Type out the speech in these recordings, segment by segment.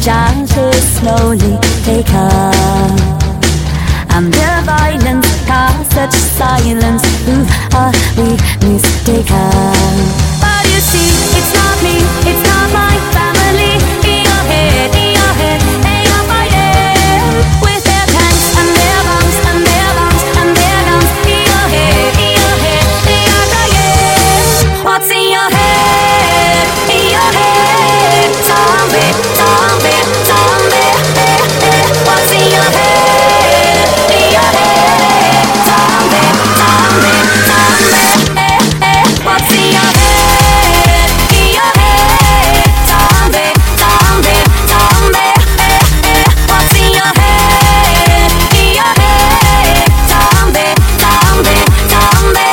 chances slowly take up. And their violence casts such silence. Who are we mistaken? But you see, it's not me, it's not my family. In your head, they are fighting with their tanks and their bombs and their bombs and their guns. In your head, they are crying. What's in your head? In your head, zombie, zombie, zombie. What's in your head? In your head, zombie, zombie, zombie. What's in your head? In your head, zombie, zombie, zombie. What's in your head? In your head, zombie, zombie, zombie.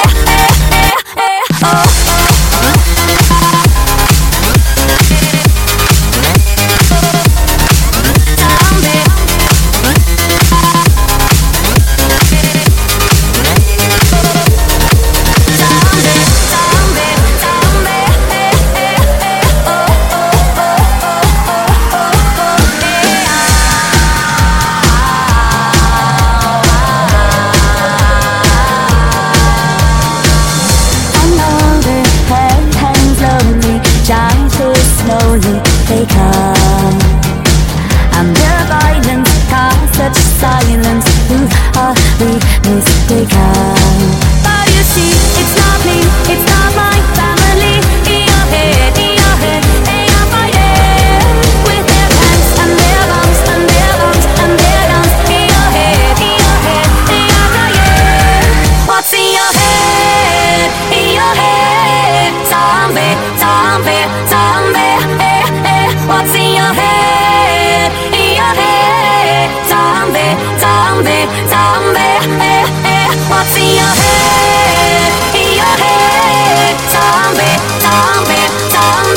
Slowly they come, and their violence casts such silence. Who are we mistaken? But you see, it's not me, it's not my family. In your head, they are fighting with their tanks and their bombs and their bombs and their guns. In your head, they are crying. What's in your head? In your head, zombie, zombie, zombie. What's in your head? In your head, zombie, zombie, zombie. What's in your head? In your head, zombie, zombie, zombie.